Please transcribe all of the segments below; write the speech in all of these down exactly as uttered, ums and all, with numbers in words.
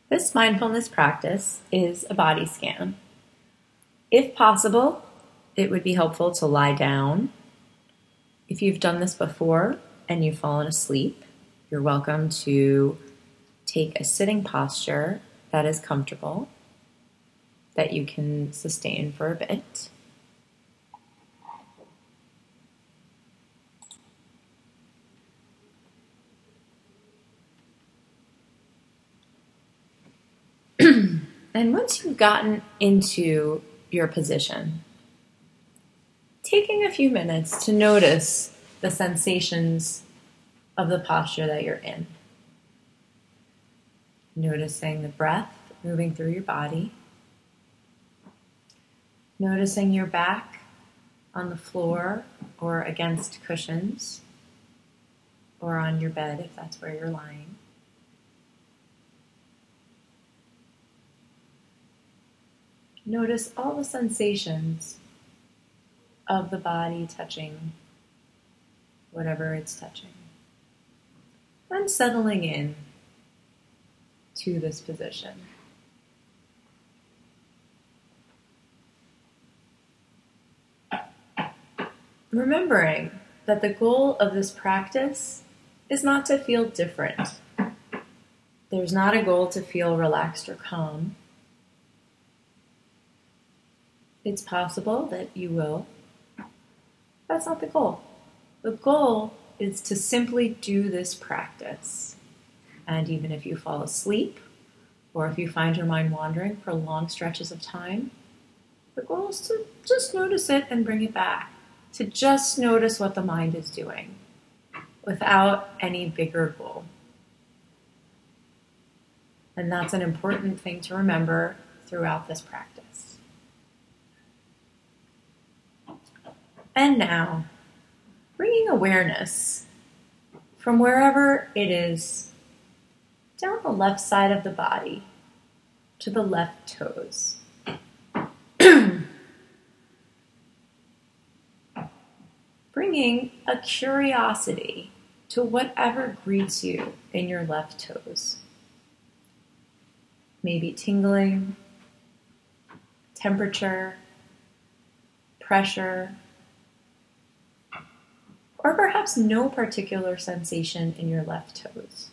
This mindfulness practice is a body scan. If possible, it would be helpful to lie down. If you've done this before and you've fallen asleep, you're welcome to take a sitting posture that is comfortable, that you can sustain for a bit. And once you've gotten into your position, taking a few minutes to notice the sensations of the posture that you're in. Noticing the breath moving through your body. Noticing your back on the floor or against cushions or on your bed if that's where you're lying. Notice all the sensations of the body touching whatever it's touching. And settling in to this position. Remembering that the goal of this practice is not to feel different. There's not a goal to feel relaxed or calm. It's possible that you will. That's not the goal. The goal is to simply do this practice. And even if you fall asleep, or if you find your mind wandering for long stretches of time, the goal is to just notice it and bring it back. To just notice what the mind is doing, without any bigger goal. And that's an important thing to remember throughout this practice. And now, bringing awareness from wherever it is down the left side of the body to the left toes. Bringing a curiosity to whatever greets you in your left toes. Maybe tingling, temperature, pressure, or perhaps no particular sensation in your left toes.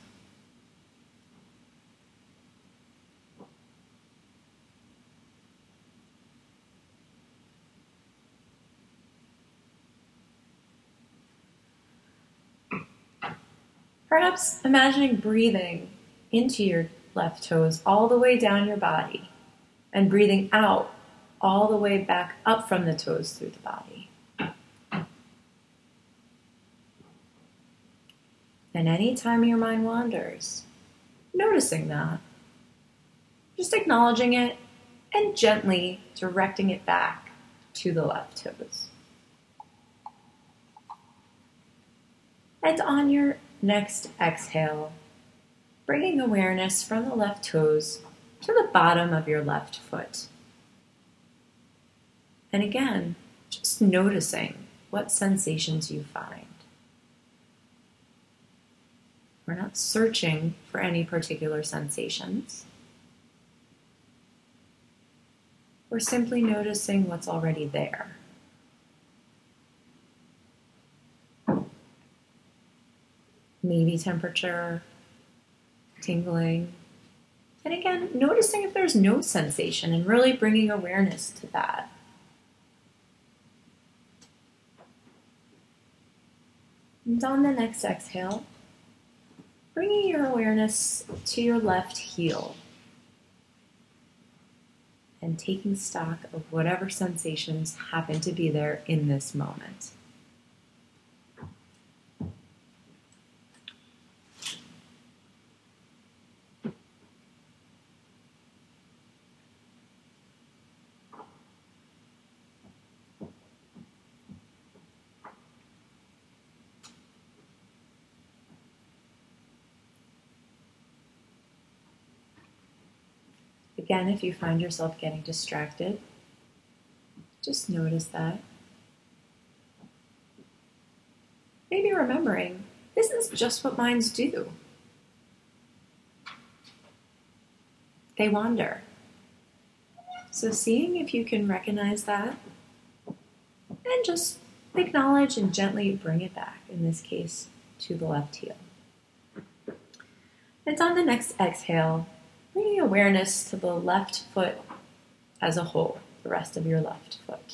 Perhaps imagining breathing into your left toes all the way down your body and breathing out all the way back up from the toes through the body. And anytime your mind wanders, noticing that, just acknowledging it and gently directing it back to the left toes. And on your next exhale, bringing awareness from the left toes to the bottom of your left foot. And again, just noticing what sensations you find. We're not searching for any particular sensations. We're simply noticing what's already there. Maybe temperature, tingling, and again, noticing if there's no sensation and really bringing awareness to that. And on the next exhale, bringing your awareness to your left heel and taking stock of whatever sensations happen to be there in this moment. Again, if you find yourself getting distracted, just notice that. Maybe remembering, this is just what minds do. they wander. So seeing if you can recognize that and just acknowledge and gently bring it back, in this case, to the left heel. And on the next exhale, bringing awareness to the left foot as a whole, the rest of your left foot.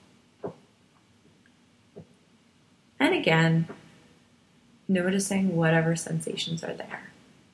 And again, noticing whatever sensations are there.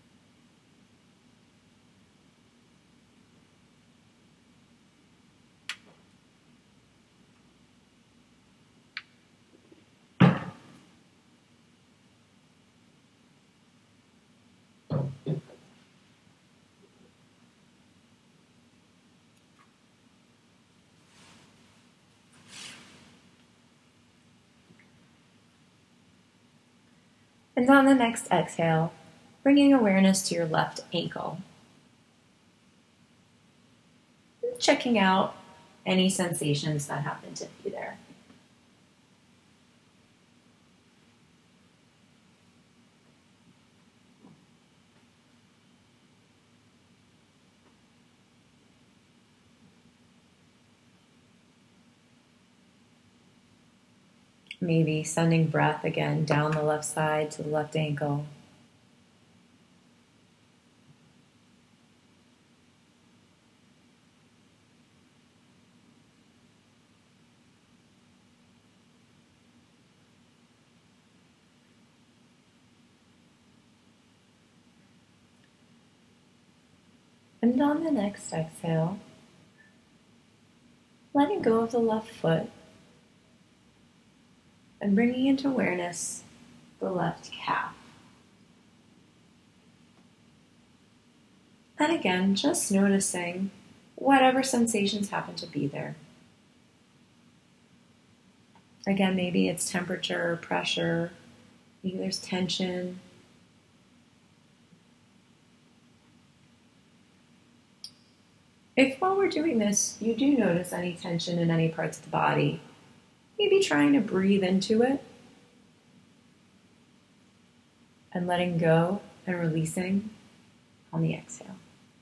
And on the next exhale, bringing awareness to your left ankle. Checking out any sensations that happen to be there. Maybe sending breath again down the left side to the left ankle. And on the next exhale, letting go of the left foot and bringing into awareness the left calf. And again, just noticing whatever sensations happen to be there. Again, maybe it's temperature, pressure, maybe there's tension. If while we're doing this, you do notice any tension in any parts of the body, maybe trying to breathe into it and letting go and releasing on the exhale.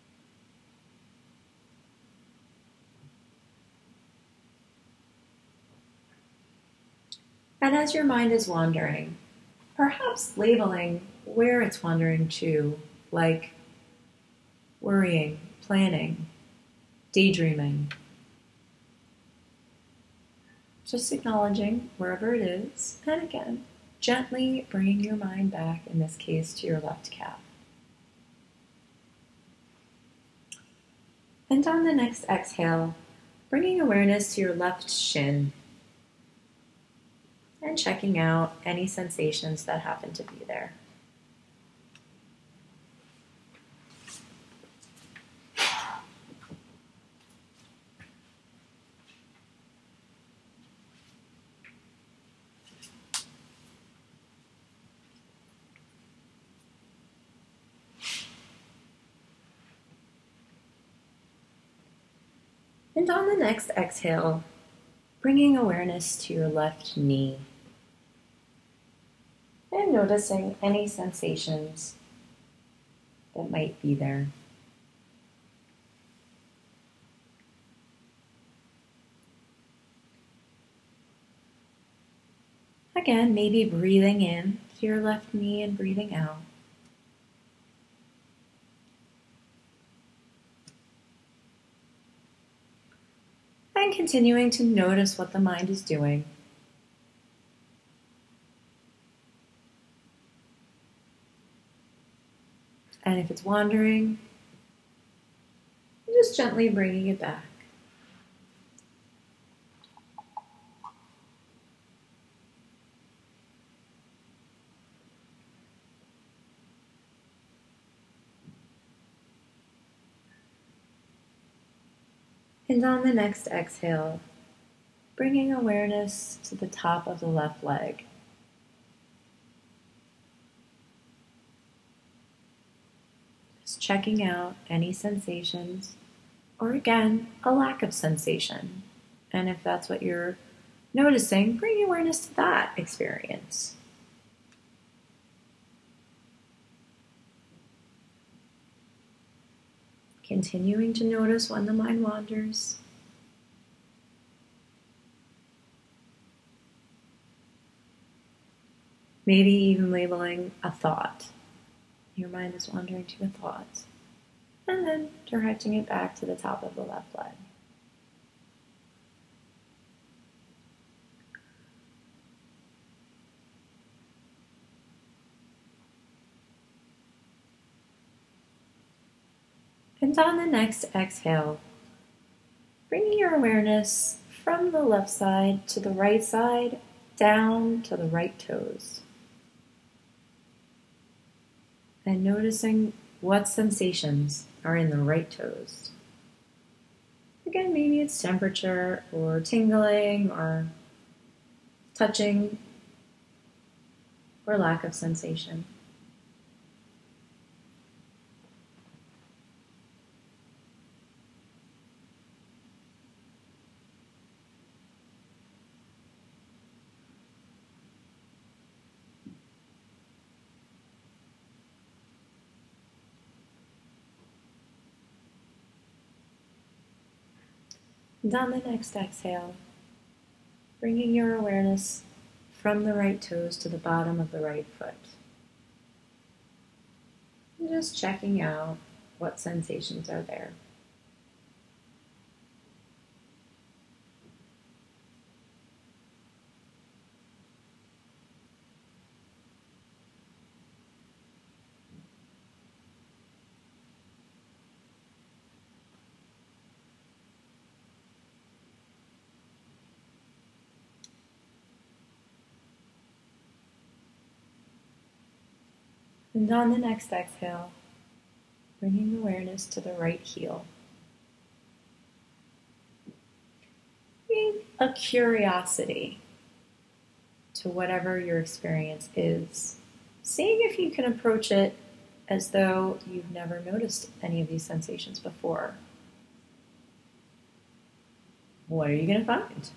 And as your mind is wandering, perhaps labeling where it's wandering to, like worrying, planning, daydreaming. Just acknowledging wherever it is, and again, gently bringing your mind back, in this case, to your left calf. And on the next exhale, bringing awareness to your left shin and checking out any sensations that happen to be there. And on the next exhale, bringing awareness to your left knee and noticing any sensations that might be there. Again, maybe breathing in to your left knee and breathing out. And continuing to notice what the mind is doing. And if it's wandering, just gently bringing it back. And on the next exhale, bringing awareness to the top of the left leg. Just checking out any sensations, or again, a lack of sensation. And if that's what you're noticing, bring awareness to that experience. Continuing to notice when the mind wanders. Maybe even labeling a thought. Your mind is wandering to a thought. And then directing it back to the top of the left leg. And on the next exhale, bringing your awareness from the left side to the right side, down to the right toes. And noticing what sensations are in the right toes. Again, maybe it's temperature or tingling or touching or lack of sensation. And on the next exhale, bringing your awareness from the right toes to the bottom of the right foot. And just checking out what sensations are there. And on the next exhale, bringing awareness to the right heel. Bring a curiosity to whatever your experience is. Seeing if you can approach it as though you've never noticed any of these sensations before. What are you going to find?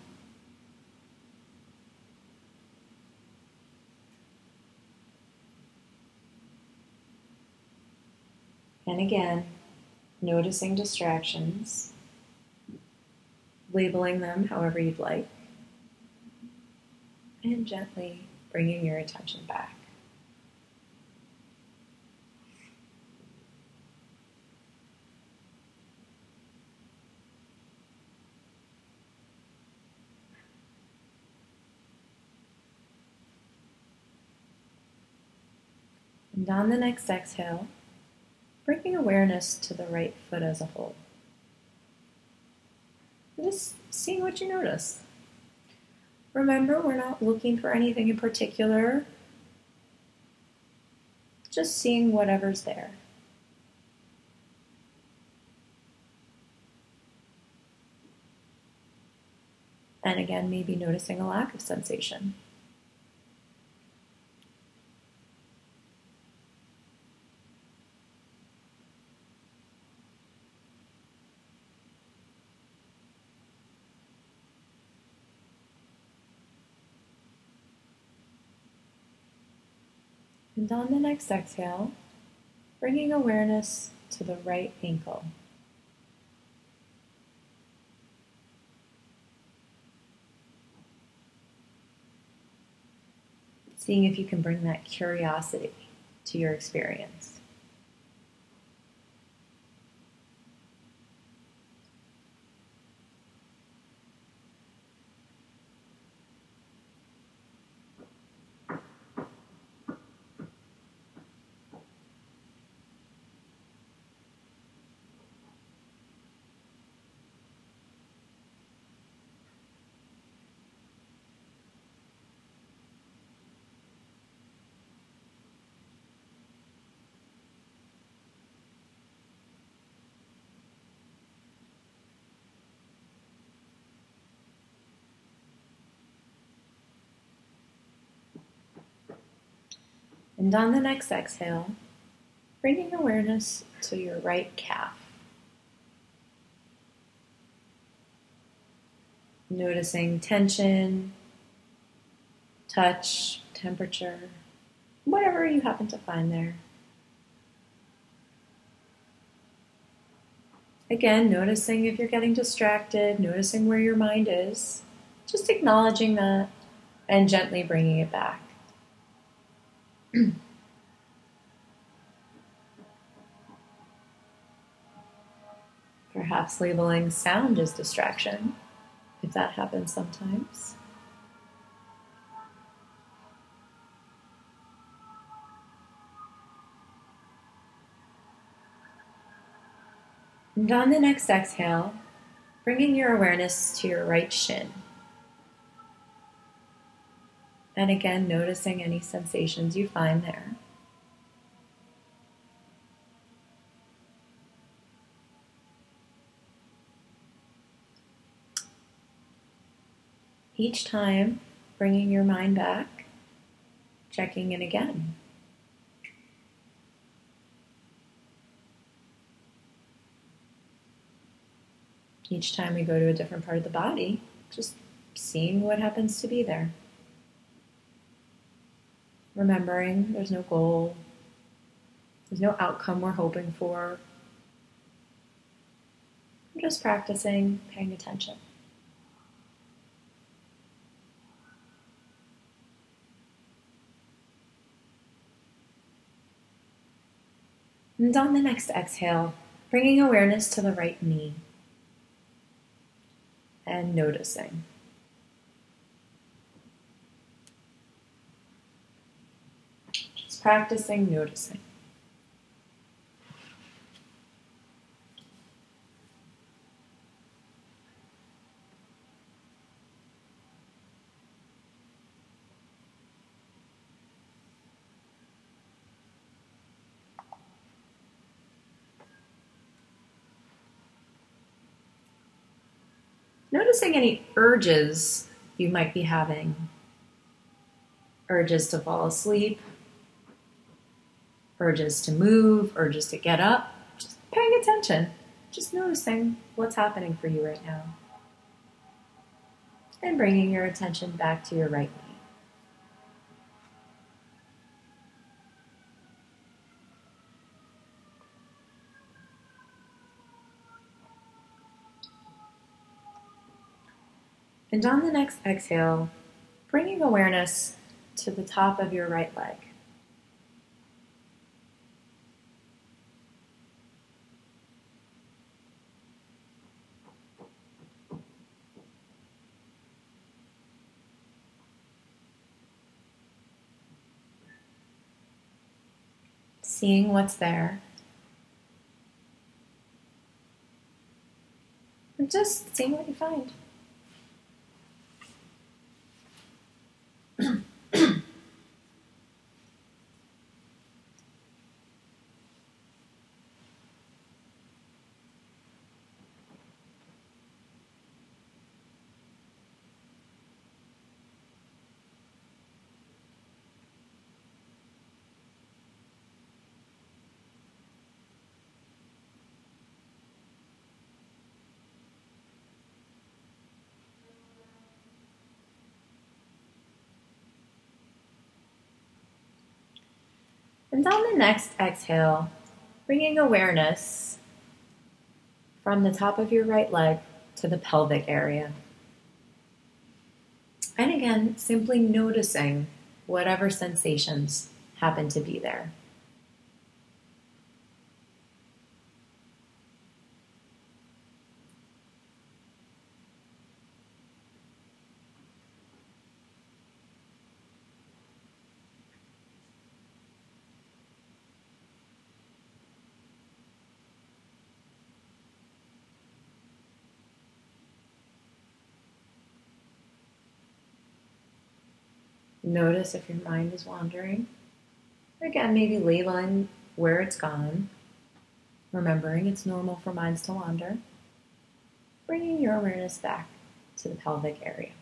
And again, noticing distractions, labeling them however you'd like, and gently bringing your attention back. And on the next exhale, bringing awareness to the right foot as a whole. Just seeing what you notice. Remember, we're not looking for anything in particular, just seeing whatever's there. And again, maybe noticing a lack of sensation. And on the next exhale, bringing awareness to the right ankle. Seeing if you can bring that curiosity to your experience. And on the next exhale, bringing awareness to your right calf. Noticing tension, touch, temperature, whatever you happen to find there. Again, noticing if you're getting distracted, noticing where your mind is, just acknowledging that and gently bringing it back. Perhaps labeling sound as distraction, if that happens sometimes. And on the next exhale, bringing your awareness to your right shin. And again, noticing any sensations you find there. Each time, bringing your mind back, checking in again. Each time we go to a different part of the body, just seeing what happens to be there. Remembering there's no goal, there's no outcome we're hoping for. We're just practicing paying attention. And on the next exhale, bringing awareness to the right knee and noticing. Just practicing noticing. Noticing any urges you might be having. Urges to fall asleep, urges to move, urges to get up. Just paying attention, just noticing what's happening for you right now. And bringing your attention back to your right knee. And on the next exhale, bringing awareness to the top of your right leg. Seeing what's there. And just seeing what you find. And on the next exhale, bringing awareness from the top of your right leg to the pelvic area. And again, simply noticing whatever sensations happen to be there. Notice if your mind is wandering. Again, maybe labeling where it's gone. Remembering it's normal for minds to wander. Bringing your awareness back to the pelvic area.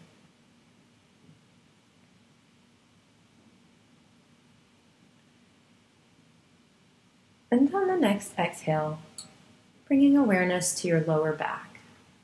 And on the next exhale, bringing awareness to your lower back.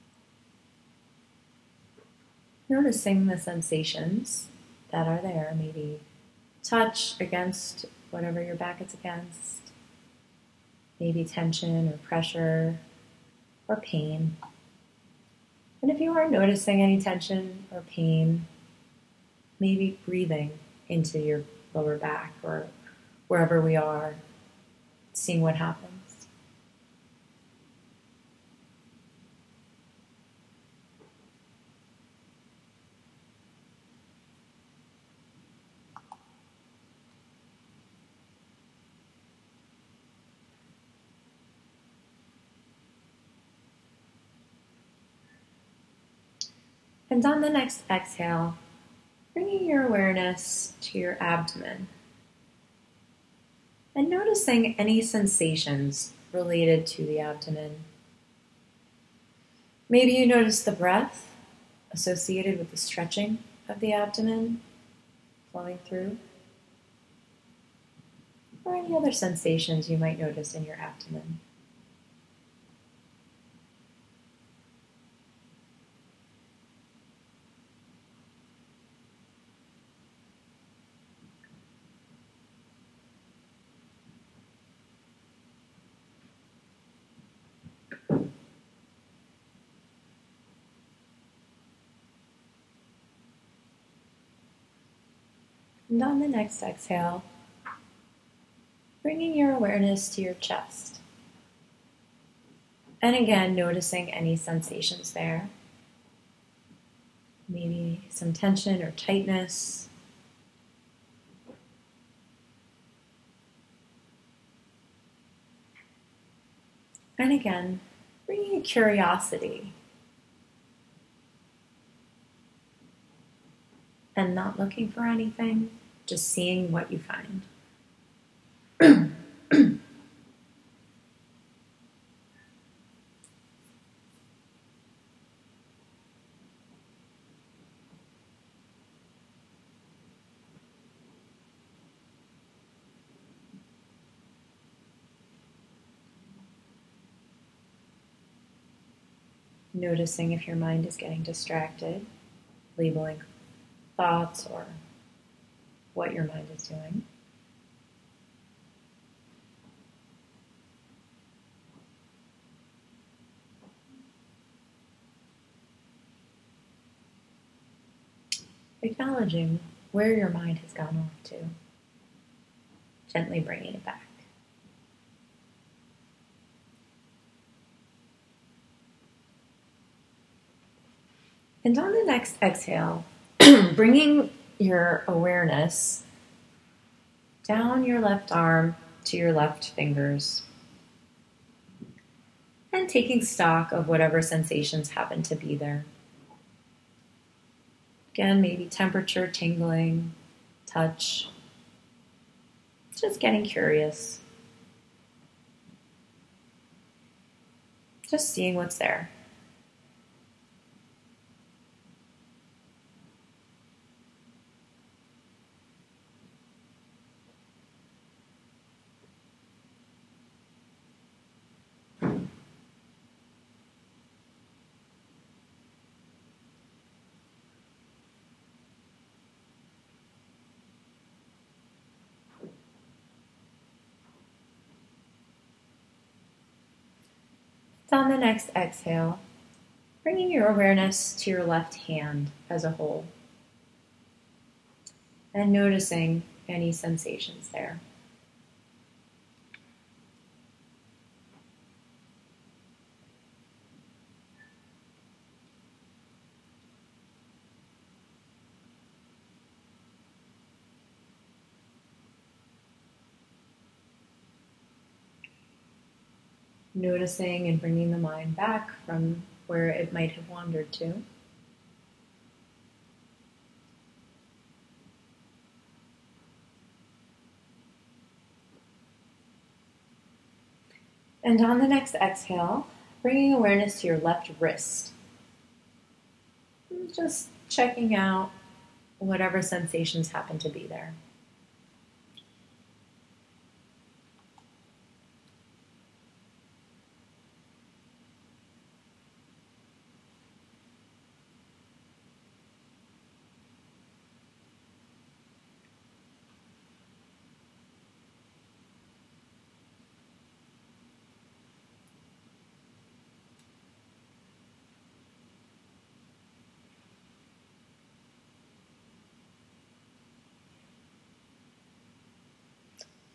Noticing the sensations that are there, maybe touch against whatever your back is against, maybe tension or pressure, or pain. And if you are noticing any tension or pain, maybe breathing into your lower back or wherever we are, seeing what happens. And on the next exhale, bringing your awareness to your abdomen and noticing any sensations related to the abdomen. Maybe you notice the breath associated with the stretching of the abdomen flowing through, or any other sensations you might notice in your abdomen. And on the next exhale, bringing your awareness to your chest. And again, noticing any sensations there. Maybe some tension or tightness. And again, bringing a curiosity. And not looking for anything, just seeing what you find. Noticing if your mind is getting distracted, labeling thoughts or what your mind is doing. Acknowledging where your mind has gone off to, gently bringing it back. And on the next exhale, bringing your awareness down your left arm to your left fingers and taking stock of whatever sensations happen to be there. Again, maybe temperature, tingling, touch, just getting curious. Just seeing what's there. On the next exhale, bringing your awareness to your left hand as a whole and noticing any sensations there. Noticing and bringing the mind back from where it might have wandered to. And on the next exhale, bringing awareness to your left wrist. Just checking out whatever sensations happen to be there.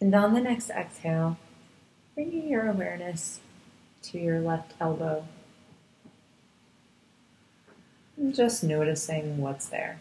And on the next exhale, bringing your awareness to your left elbow. And just noticing what's there.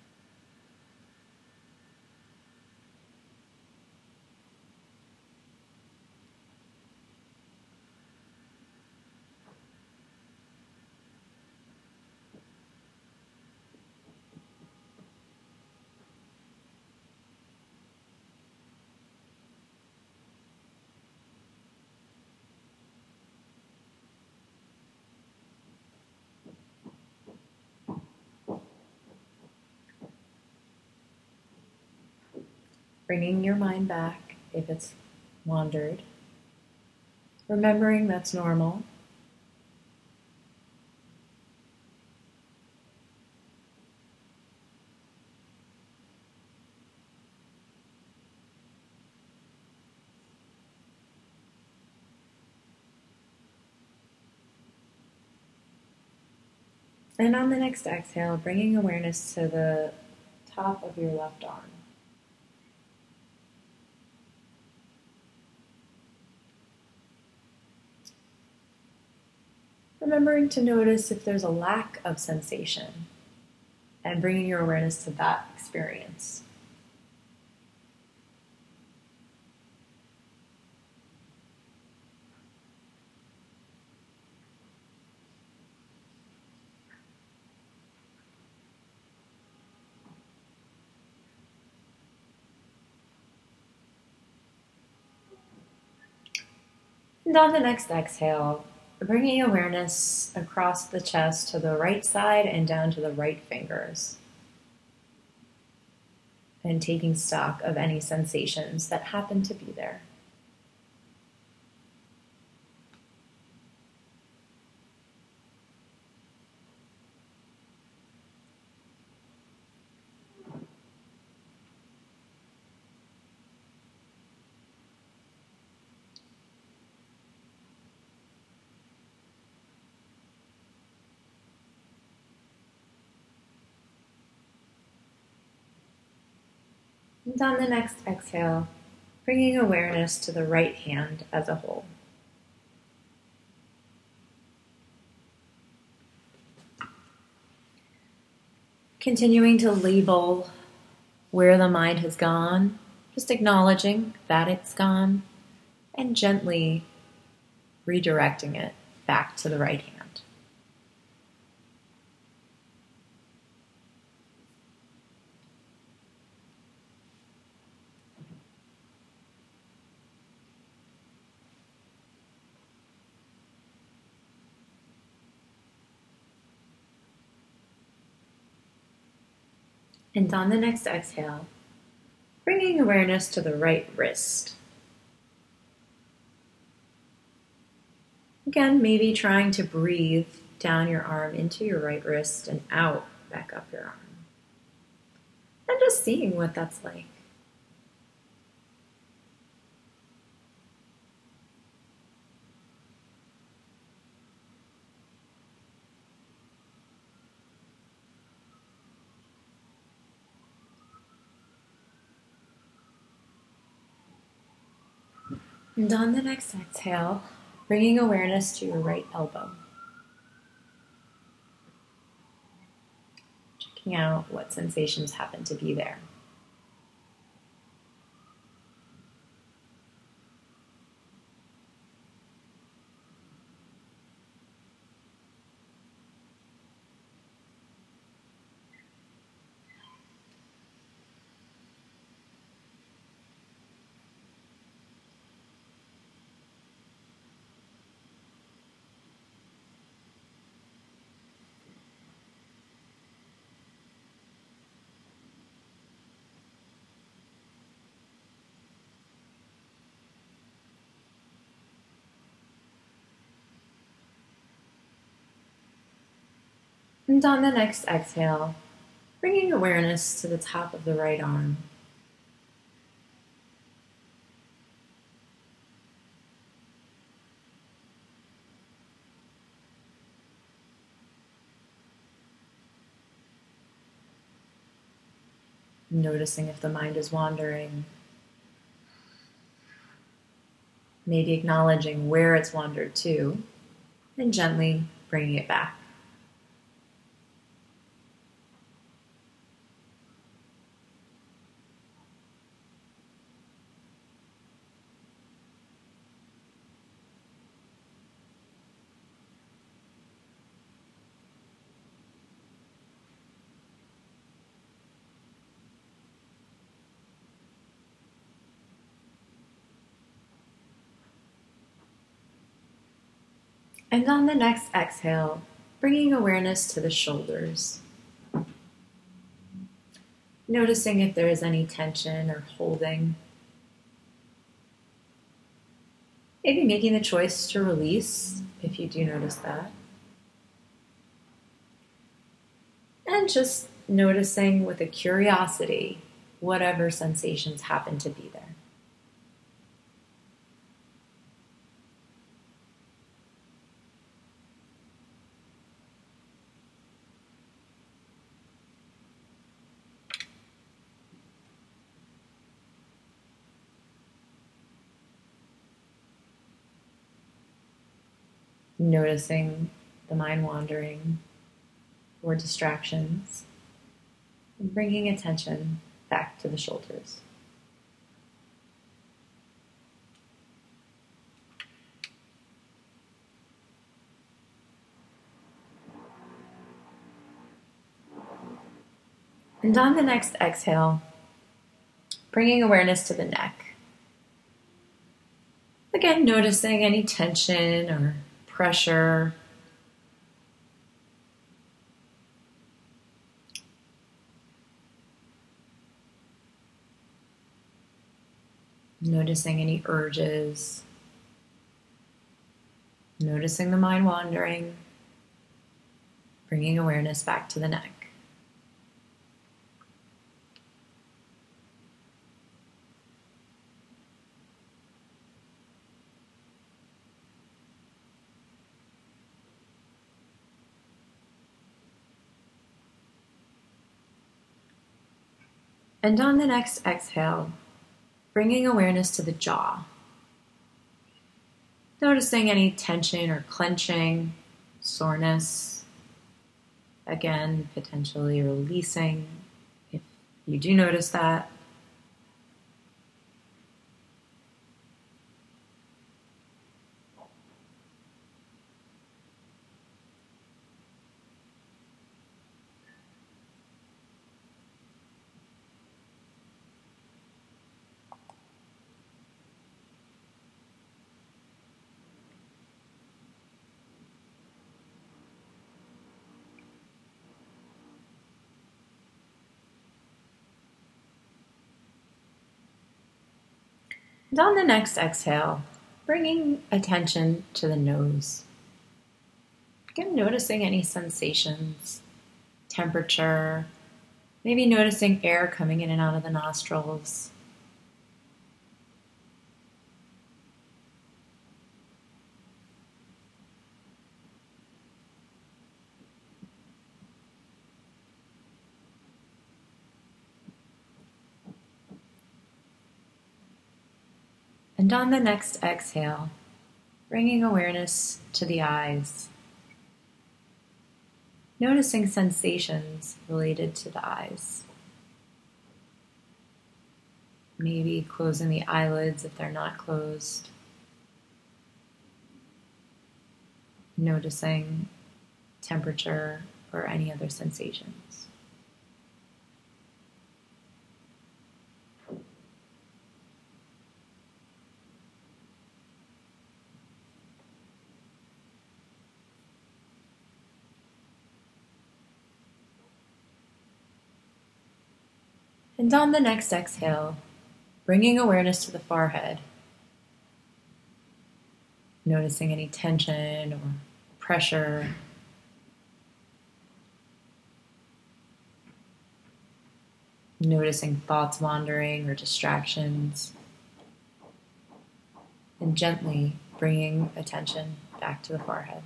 Bringing your mind back if it's wandered. Remembering that's normal. And on the next exhale, bringing awareness to the top of your left arm. Remembering to notice if there's a lack of sensation and bringing your awareness to that experience. And on the next exhale, bringing awareness across the chest to the right side and down to the right fingers. And taking stock of any sensations that happen to be there. And on the next exhale, bringing awareness to the right hand as a whole. Continuing to label where the mind has gone, just acknowledging that it's gone, and gently redirecting it back to the right hand. And on the next exhale, bringing awareness to the right wrist. Again, maybe trying to breathe down your arm into your right wrist and out back up your arm. And just seeing what that's like. And on the next exhale, bringing awareness to your right elbow. Checking out what sensations happen to be there. And on the next exhale, bringing awareness to the top of the right arm. Noticing if the mind is wandering. maybe acknowledging where it's wandered to, and gently bringing it back. And on the next exhale, bringing awareness to the shoulders. Noticing if there is any tension or holding. Maybe making the choice to release if you do notice that. And just noticing with a curiosity whatever sensations happen to be there. Noticing the mind wandering or distractions, and bringing attention back to the shoulders. And on the next exhale, bringing awareness to the neck. Again, noticing any tension or pressure. Noticing any urges. Noticing the mind wandering. Bringing awareness back to the neck. And on the next exhale, bringing awareness to the jaw. Noticing any tension or clenching, soreness. Again, potentially releasing if you do notice that. And on the next exhale, bringing attention to the nose. Again, noticing any sensations, temperature, maybe noticing air coming in and out of the nostrils. And on the next exhale, bringing awareness to the eyes. Noticing sensations related to the eyes. Maybe closing the eyelids if they're not closed. Noticing temperature or any other sensations. And on the next exhale, bringing awareness to the forehead. Noticing any tension or pressure. Noticing thoughts wandering or distractions. And gently bringing attention back to the forehead.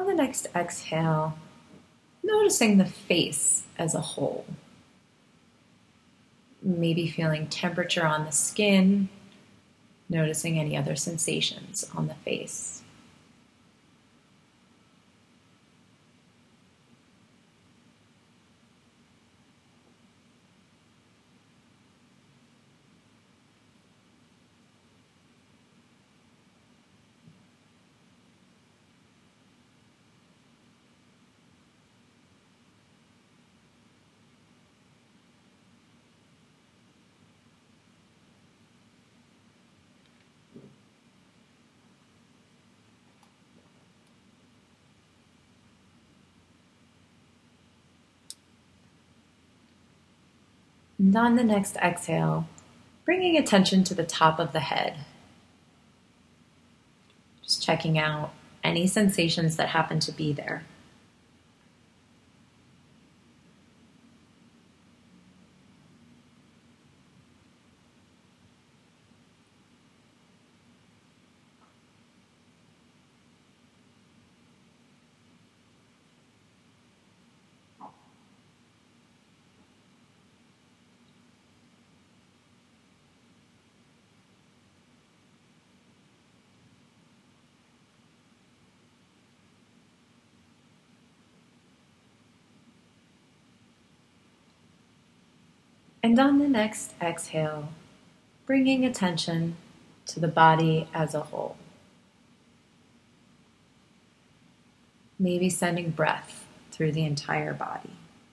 On the next exhale, noticing the face as a whole. Maybe feeling temperature on the skin, noticing any other sensations on the face. And on the next exhale, bringing attention to the top of the head. Just checking out any sensations that happen to be there. And on the next exhale, bringing attention to the body as a whole. Maybe sending breath through the entire body.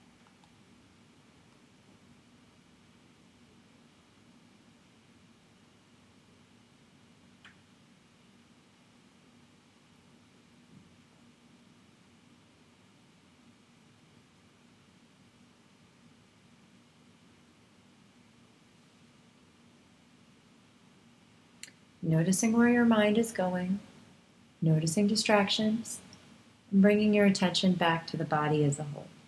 Noticing where your mind is going, noticing distractions, and bringing your attention back to the body as a whole.